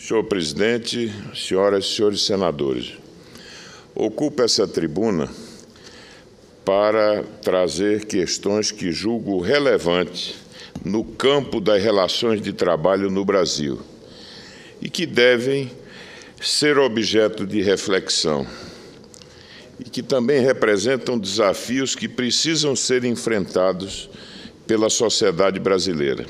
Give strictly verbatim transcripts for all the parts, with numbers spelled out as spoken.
Senhor presidente, senhoras e senhores senadores, ocupo essa tribuna para trazer questões que julgo relevantes no campo das relações de trabalho no Brasil e que devem ser objeto de reflexão e que também representam desafios que precisam ser enfrentados pela sociedade brasileira.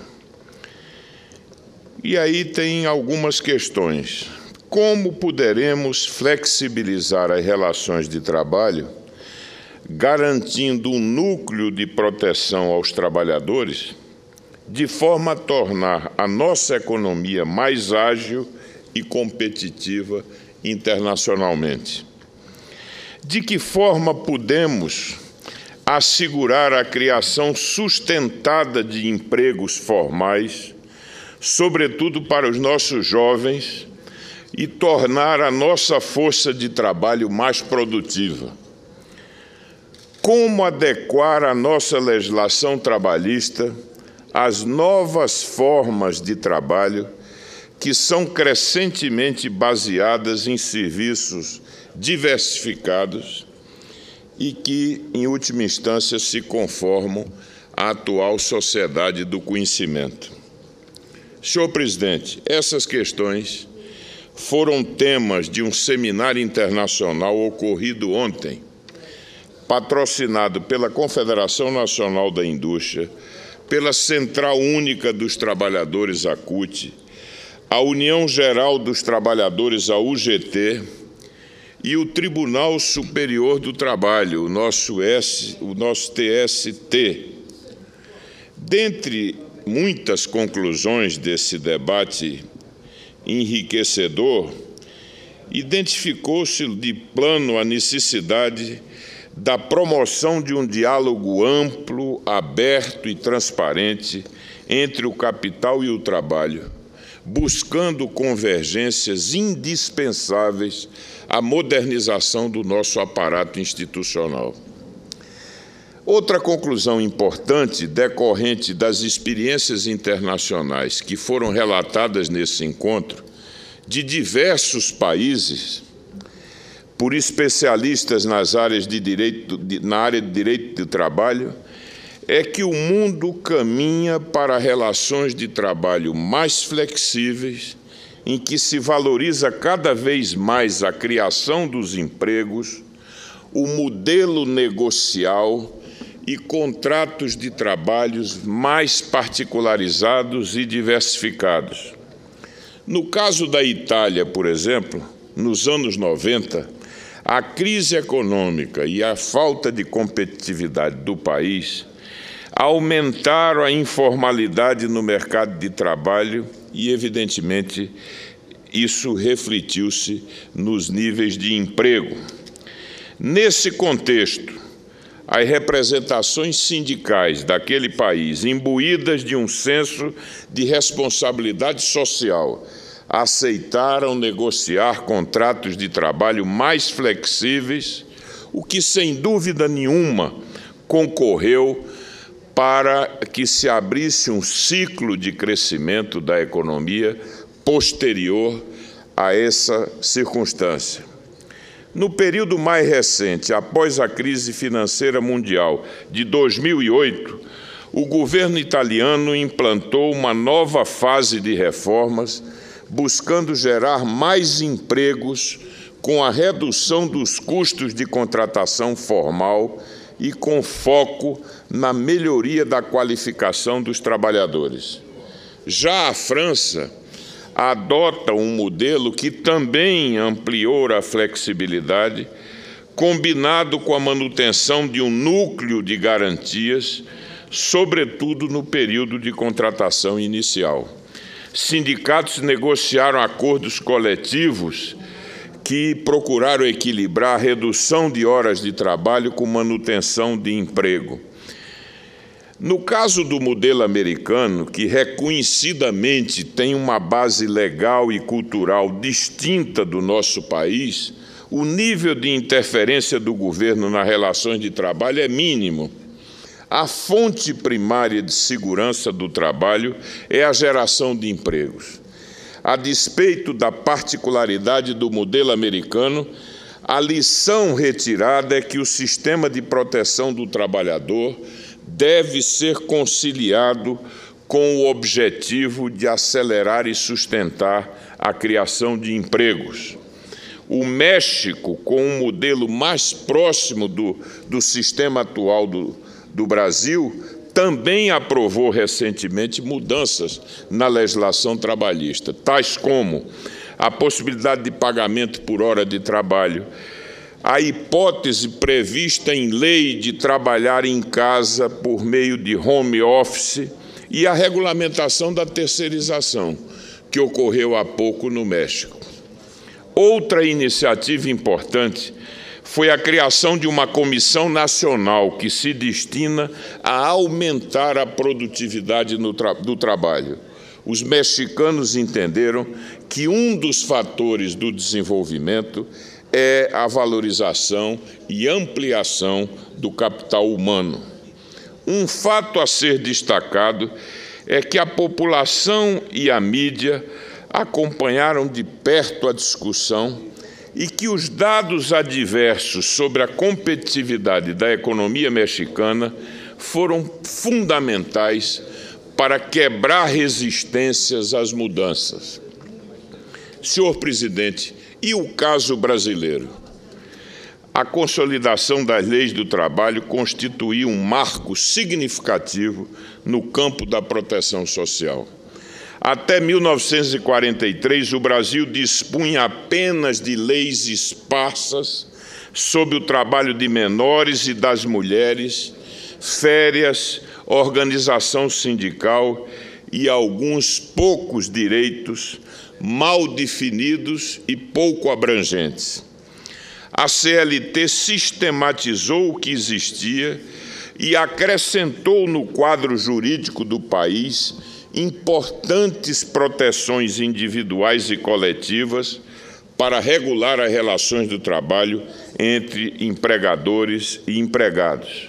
E aí tem algumas questões. Como poderemos flexibilizar as relações de trabalho, garantindo um núcleo de proteção aos trabalhadores, de forma a tornar a nossa economia mais ágil e competitiva internacionalmente? De que forma podemos assegurar a criação sustentada de empregos formais, sobretudo para os nossos jovens, e tornar a nossa força de trabalho mais produtiva? Como adequar a nossa legislação trabalhista às novas formas de trabalho que são crescentemente baseadas em serviços diversificados e que, em última instância, se conformam à atual sociedade do conhecimento? Senhor presidente, essas questões foram temas de um seminário internacional ocorrido ontem, patrocinado pela Confederação Nacional da Indústria, pela Central Única dos Trabalhadores, a C U T, a União Geral dos Trabalhadores, a U G T, e o Tribunal Superior do Trabalho, o nosso, S, o nosso T S T. Dentre muitas conclusões desse debate enriquecedor, identificou-se de plano a necessidade da promoção de um diálogo amplo, aberto e transparente entre o capital e o trabalho, buscando convergências indispensáveis à modernização do nosso aparato institucional. Outra conclusão importante, decorrente das experiências internacionais que foram relatadas nesse encontro, de diversos países, por especialistas nas áreas de direito, na área de direito do trabalho, é que o mundo caminha para relações de trabalho mais flexíveis, em que se valoriza cada vez mais a criação dos empregos, o modelo negocial e contratos de trabalhos mais particularizados e diversificados. No caso da Itália, por exemplo, nos anos noventa, a crise econômica e a falta de competitividade do país aumentaram a informalidade no mercado de trabalho e, evidentemente, isso refletiu-se nos níveis de emprego. Nesse contexto, as representações sindicais daquele país, imbuídas de um senso de responsabilidade social, aceitaram negociar contratos de trabalho mais flexíveis, o que, sem dúvida nenhuma, concorreu para que se abrisse um ciclo de crescimento da economia posterior a essa circunstância. No período mais recente, após a crise financeira mundial de dois mil e oito, o governo italiano implantou uma nova fase de reformas, buscando gerar mais empregos com a redução dos custos de contratação formal e com foco na melhoria da qualificação dos trabalhadores. Já a França adota um modelo que também ampliou a flexibilidade, combinado com a manutenção de um núcleo de garantias, sobretudo no período de contratação inicial. Sindicatos negociaram acordos coletivos que procuraram equilibrar a redução de horas de trabalho com manutenção de emprego. No caso do modelo americano, que reconhecidamente tem uma base legal e cultural distinta do nosso país, o nível de interferência do governo nas relações de trabalho é mínimo. A fonte primária de segurança do trabalho é a geração de empregos. A despeito da particularidade do modelo americano, a lição retirada é que o sistema de proteção do trabalhador deve ser conciliado com o objetivo de acelerar e sustentar a criação de empregos. O México, com um modelo mais próximo do, do sistema atual do, do Brasil, também aprovou recentemente mudanças na legislação trabalhista, tais como a possibilidade de pagamento por hora de trabalho, a hipótese prevista em lei de trabalhar em casa por meio de home office e a regulamentação da terceirização, que ocorreu há pouco no México. Outra iniciativa importante foi a criação de uma comissão nacional que se destina a aumentar a produtividade no tra- do trabalho. Os mexicanos entenderam que um dos fatores do desenvolvimento é a valorização e ampliação do capital humano. Um fato a ser destacado é que a população e a mídia acompanharam de perto a discussão e que os dados adversos sobre a competitividade da economia mexicana foram fundamentais para quebrar resistências às mudanças. Senhor presidente, e o caso brasileiro? A consolidação das leis do trabalho constituiu um marco significativo no campo da proteção social. Até mil novecentos e quarenta e três, o Brasil dispunha apenas de leis esparsas sobre o trabalho de menores e das mulheres, férias, organização sindical e alguns poucos direitos mal definidos e pouco abrangentes. A C L T sistematizou o que existia e acrescentou no quadro jurídico do país importantes proteções individuais e coletivas para regular as relações do trabalho entre empregadores e empregados.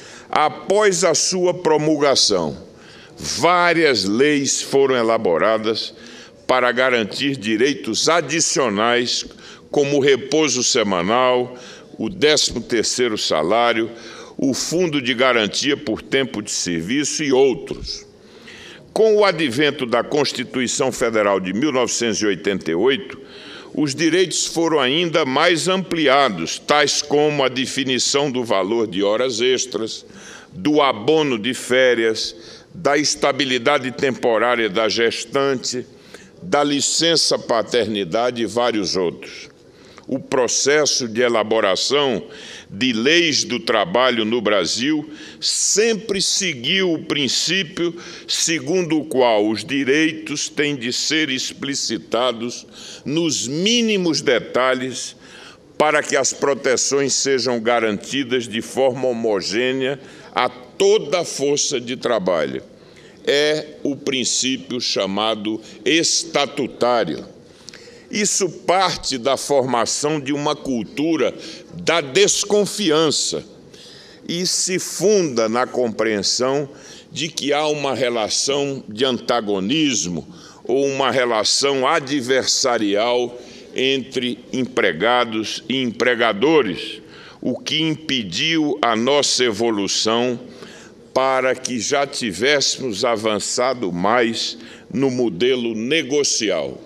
Após a sua promulgação, várias leis foram elaboradas para garantir direitos adicionais, como o repouso semanal, o décimo terceiro salário, o Fundo de Garantia por Tempo de Serviço e outros. Com o advento da Constituição Federal de mil novecentos e oitenta e oito, os direitos foram ainda mais ampliados, tais como a definição do valor de horas extras, do abono de férias, da estabilidade temporária da gestante, da licença paternidade e vários outros. O processo de elaboração de leis do trabalho no Brasil sempre seguiu o princípio segundo o qual os direitos têm de ser explicitados nos mínimos detalhes para que as proteções sejam garantidas de forma homogênea a toda a força de trabalho. É o princípio chamado estatutário. Isso parte da formação de uma cultura da desconfiança e se funda na compreensão de que há uma relação de antagonismo ou uma relação adversarial entre empregados e empregadores, o que impediu a nossa evolução para que já tivéssemos avançado mais no modelo negocial.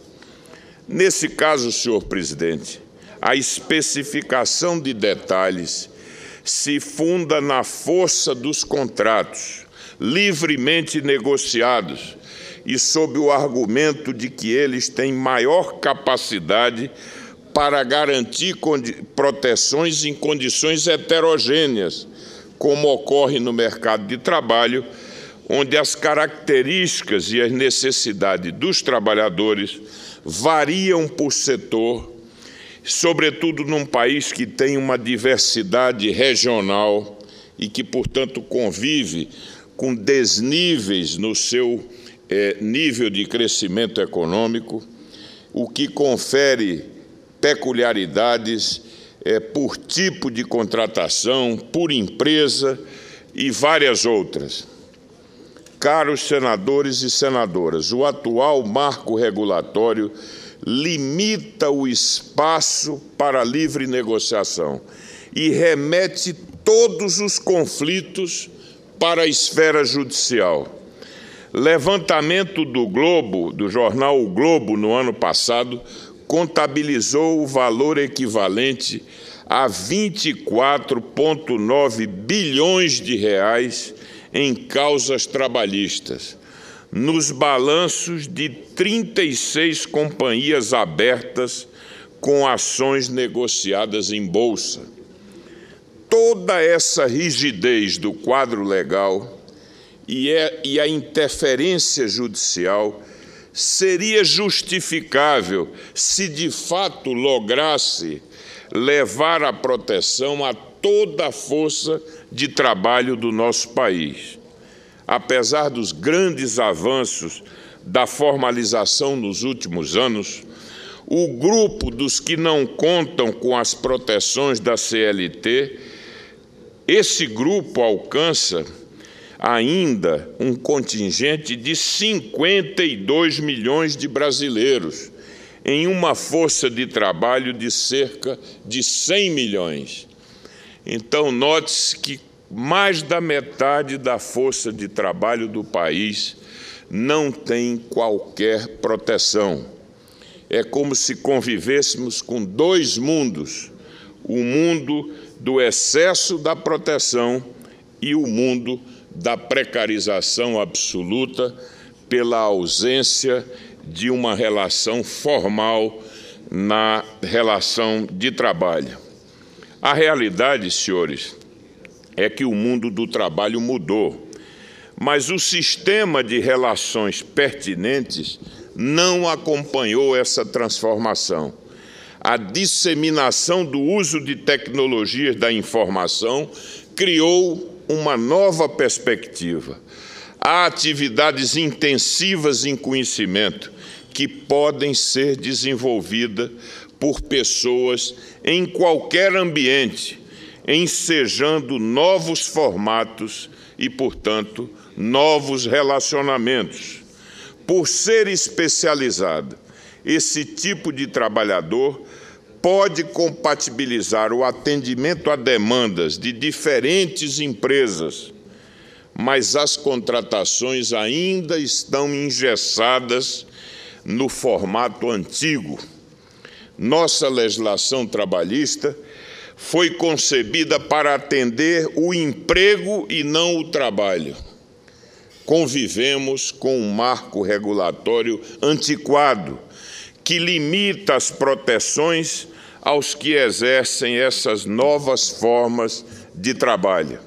Nesse caso, senhor presidente, a especificação de detalhes se funda na força dos contratos, livremente negociados, e sob o argumento de que eles têm maior capacidade para garantir proteções em condições heterogêneas, como ocorre no mercado de trabalho, onde as características e as necessidades dos trabalhadores variam por setor, sobretudo num país que tem uma diversidade regional e que, portanto, convive com desníveis no seu eh, nível de crescimento econômico, o que confere peculiaridades eh, por tipo de contratação, por empresa e várias outras. Caros senadores e senadoras, o atual marco regulatório limita o espaço para a livre negociação e remete todos os conflitos para a esfera judicial. Levantamento do Globo, do jornal O Globo, no ano passado, contabilizou o valor equivalente a vinte e quatro vírgula nove bilhões de reais em causas trabalhistas, nos balanços de trinta e seis companhias abertas com ações negociadas em bolsa. Toda essa rigidez do quadro legal e, é, e a interferência judicial seria justificável se de fato lograsse levar a proteção a toda a força de trabalho do nosso país. Apesar dos grandes avanços da formalização nos últimos anos, o grupo dos que não contam com as proteções da C L T, esse grupo alcança ainda um contingente de cinquenta e dois milhões de brasileiros, em uma força de trabalho de cerca de cem milhões. Então, note-se que mais da metade da força de trabalho do país não tem qualquer proteção. É como se convivêssemos com dois mundos, o mundo do excesso da proteção e o mundo da precarização absoluta pela ausência de uma relação formal na relação de trabalho. A realidade, senhores, é que o mundo do trabalho mudou, mas o sistema de relações pertinentes não acompanhou essa transformação. A disseminação do uso de tecnologias da informação criou uma nova perspectiva. Há atividades intensivas em conhecimento que podem ser desenvolvidas por pessoas em qualquer ambiente, ensejando novos formatos e, portanto, novos relacionamentos. Por ser especializado, esse tipo de trabalhador pode compatibilizar o atendimento a demandas de diferentes empresas, mas as contratações ainda estão engessadas no formato antigo. Nossa legislação trabalhista foi concebida para atender o emprego e não o trabalho. Convivemos com um marco regulatório antiquado, que limita as proteções aos que exercem essas novas formas de trabalho.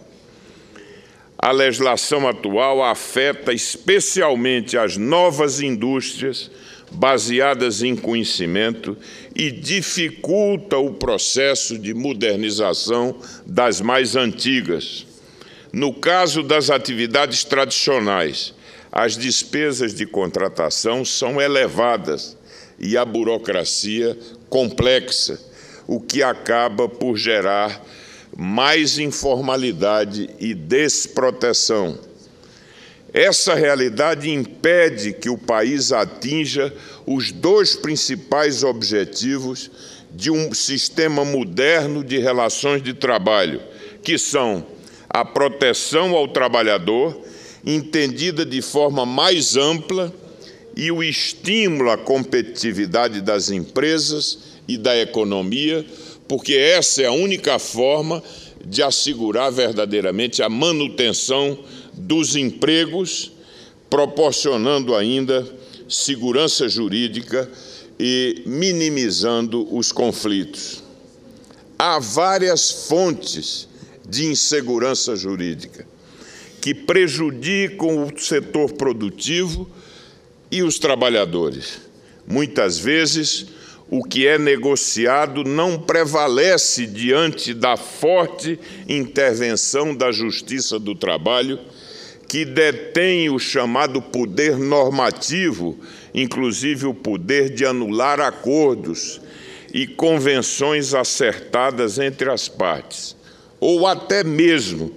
A legislação atual afeta especialmente as novas indústrias baseadas em conhecimento e dificulta o processo de modernização das mais antigas. No caso das atividades tradicionais, as despesas de contratação são elevadas e a burocracia complexa, o que acaba por gerar mais informalidade e desproteção. Essa realidade impede que o país atinja os dois principais objetivos de um sistema moderno de relações de trabalho, que são a proteção ao trabalhador, entendida de forma mais ampla, e o estímulo à competitividade das empresas e da economia, porque essa é a única forma de assegurar verdadeiramente a manutenção dos empregos, proporcionando ainda segurança jurídica e minimizando os conflitos. Há várias fontes de insegurança jurídica que prejudicam o setor produtivo e os trabalhadores. Muitas vezes, o que é negociado não prevalece diante da forte intervenção da Justiça do Trabalho, que detém o chamado poder normativo, inclusive o poder de anular acordos e convenções acertadas entre as partes, ou até mesmo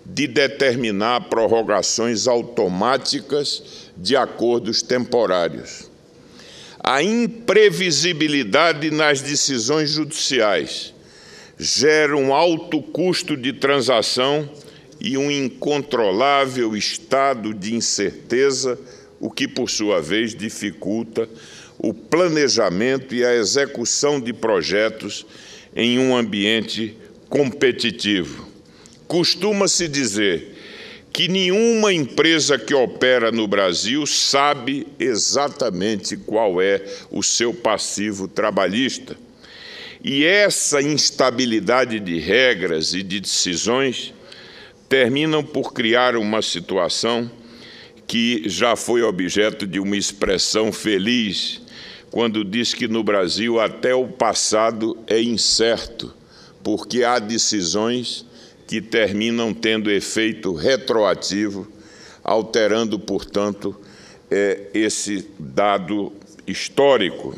de determinar prorrogações automáticas de acordos temporários. A imprevisibilidade nas decisões judiciais gera um alto custo de transação e um incontrolável estado de incerteza, o que, por sua vez, dificulta o planejamento e a execução de projetos em um ambiente competitivo. Costuma-se dizer que nenhuma empresa que opera no Brasil sabe exatamente qual é o seu passivo trabalhista. E essa instabilidade de regras e de decisões terminam por criar uma situação que já foi objeto de uma expressão feliz, quando diz que no Brasil até o passado é incerto, porque há decisões que terminam tendo efeito retroativo, alterando, portanto, é, esse dado histórico.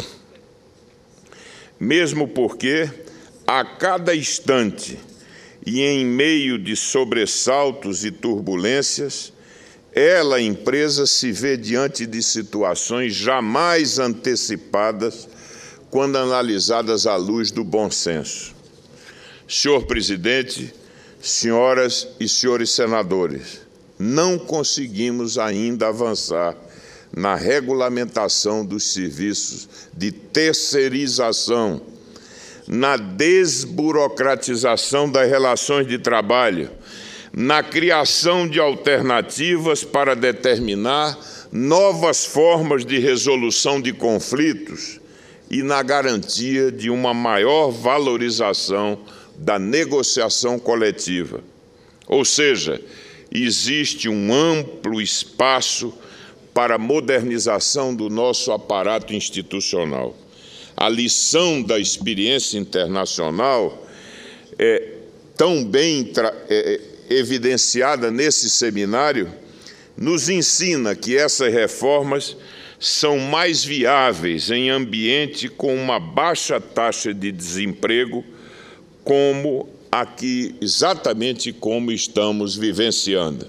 Mesmo porque, a cada instante e em meio de sobressaltos e turbulências, ela, a empresa, se vê diante de situações jamais antecipadas quando analisadas à luz do bom senso. Senhor Presidente, senhoras e senhores senadores, não conseguimos ainda avançar na regulamentação dos serviços de terceirização, na desburocratização das relações de trabalho, na criação de alternativas para determinar novas formas de resolução de conflitos e na garantia de uma maior valorização da negociação coletiva. Ou seja, existe um amplo espaço para a modernização do nosso aparato institucional. A lição da experiência internacional é tão bem é, evidenciada nesse seminário, nos ensina que essas reformas são mais viáveis em ambiente com uma baixa taxa de desemprego, como aqui, exatamente como estamos vivenciando.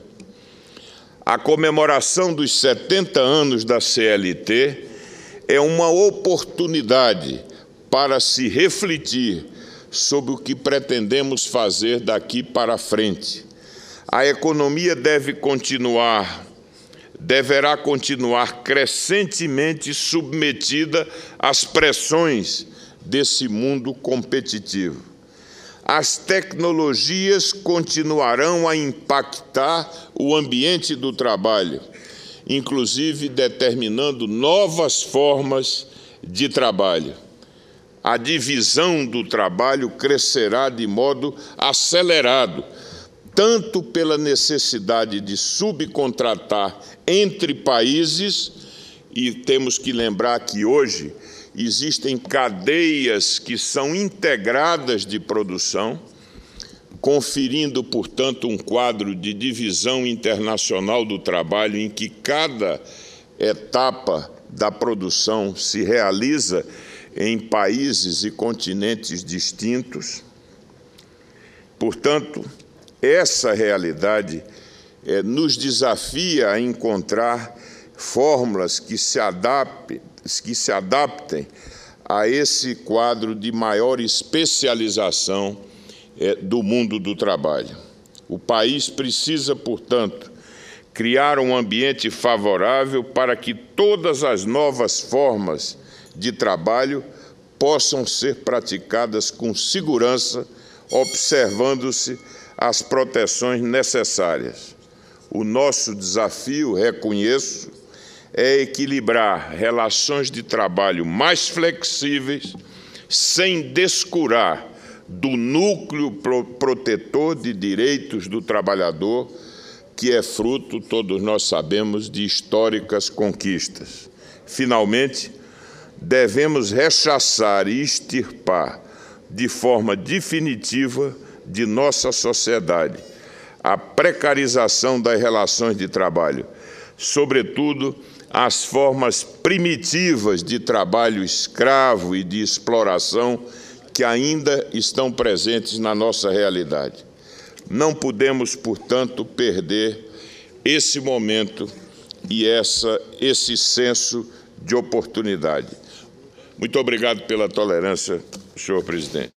A comemoração dos setenta anos da C L T é uma oportunidade para se refletir sobre o que pretendemos fazer daqui para frente. A economia deve continuar, deverá continuar crescentemente submetida às pressões desse mundo competitivo. As tecnologias continuarão a impactar o ambiente do trabalho, inclusive determinando novas formas de trabalho. A divisão do trabalho crescerá de modo acelerado, tanto pela necessidade de subcontratar entre países, e temos que lembrar que hoje existem cadeias que são integradas de produção, conferindo, portanto, um quadro de divisão internacional do trabalho em que cada etapa da produção se realiza em países e continentes distintos. Portanto, essa realidade é, nos desafia a encontrar fórmulas que se adaptem, que se adaptem a esse quadro de maior especialização é, do mundo do trabalho. O país precisa, portanto, criar um ambiente favorável para que todas as novas formas de trabalho possam ser praticadas com segurança, observando-se as proteções necessárias. O nosso desafio, reconheço, é equilibrar relações de trabalho mais flexíveis, sem descurar do núcleo protetor de direitos do trabalhador, que é fruto, todos nós sabemos, de históricas conquistas. Finalmente, devemos rechaçar e extirpar de forma definitiva de nossa sociedade a precarização das relações de trabalho, sobretudo as formas primitivas de trabalho escravo e de exploração que ainda estão presentes na nossa realidade. Não podemos, portanto, perder esse momento e essa, esse senso de oportunidade. Muito obrigado pela tolerância, senhor presidente.